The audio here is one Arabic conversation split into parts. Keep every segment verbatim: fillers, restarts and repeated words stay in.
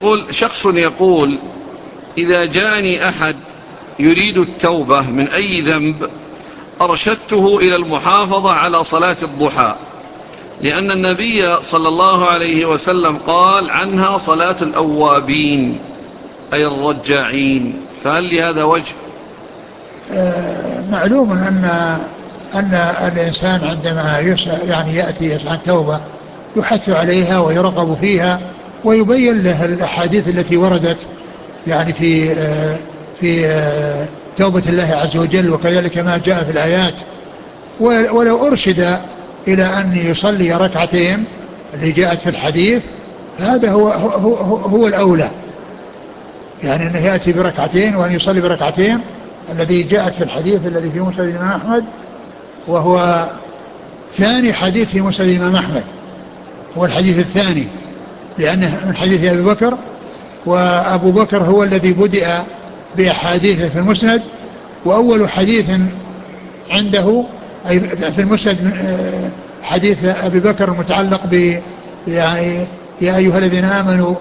يقول شخص يقول: إذا جاءني أحد يريد التوبة من أي ذنب أرشدته إلى المحافظة على صلاة الضحى، لأن النبي صلى الله عليه وسلم قال عنها صلاة الأوابين أي الرجاعين، فهل لهذا وجه؟ آه معلوم أن أن الإنسان عندما يسأل يعني يأتي يسعى التوبة يحث عليها ويرغب فيها ويبين له الأحاديث التي وردت يعني في آه في آه توبة الله عز وجل، وكذلك ما جاء في الآيات. ولو أرشد إلى أن يصلي ركعتين اللي جاءت في الحديث هذا هو, هو, هو, هو الأولى، يعني أنه يأتي بركعتين وأن يصلي بركعتين الذي جاءت في الحديث الذي في مسند الإمام أحمد، وهو ثاني حديث في مسند الإمام أحمد، هو الحديث الثاني لأنه من حديث أبي بكر، وأبو بكر هو الذي بدأ بأحاديثه في المسند، وأول حديث عنده أي في المسند حديث أبي بكر المتعلق ب يعني يا أيها الذين آمنوا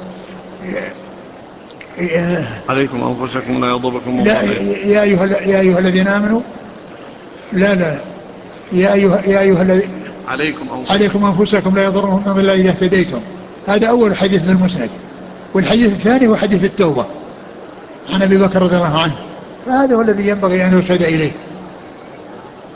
عليكم أنفسكم لا يضركم من لا ضل. يا أيها يا أيها الذين آمنوا لا لا يا أيها يا أيها الذين عليكم أنفسكم عليكم أنفسكم لا يضركم من ضل إذا اهتديتم. هذا أول حديث في المسند، والحديث الثاني هو حديث التوبة عن أبي بكر رضي الله عنه، فهذا هو الذي ينبغي أن يرشد إليه.